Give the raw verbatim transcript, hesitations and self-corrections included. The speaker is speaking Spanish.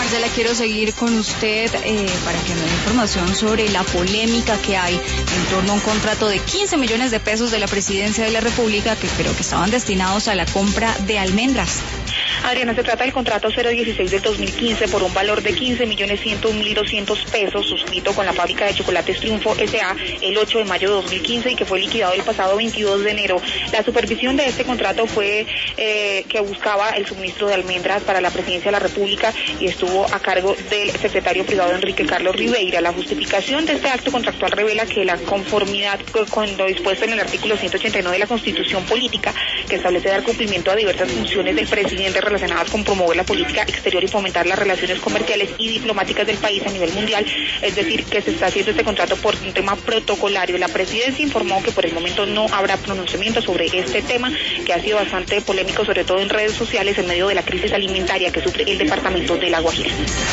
Marcela, quiero seguir con usted eh, para que me dé información sobre la polémica que hay en torno a un contrato de quince millones de pesos de la Presidencia de la República que creo que estaban destinados a la compra de almendras. Adriana, se trata del contrato cero dieciséis del dos mil quince por un valor de quince millones ciento un mil doscientos pesos, suscrito con la fábrica de chocolates Triunfo S A el ocho de mayo de dos mil quince y que fue liquidado el pasado veintidós de enero. La supervisión de este contrato fue eh, que buscaba el suministro de almendras para la Presidencia de la República y estuvo a cargo del secretario privado Enrique Carlos Ribeira. La justificación de este acto contractual revela que la conformidad con lo dispuesto en el artículo ciento ochenta y nueve de la Constitución Política, que establece dar cumplimiento a diversas funciones del presidente relacionadas con promover la política exterior y fomentar las relaciones comerciales y diplomáticas del país a nivel mundial, es decir, que se está haciendo este contrato por un tema protocolario. La Presidencia informó que por el momento no habrá pronunciamiento sobre este tema, que ha sido bastante polémico, sobre todo en redes sociales, en medio de la crisis alimentaria que sufre el departamento de La Guajira.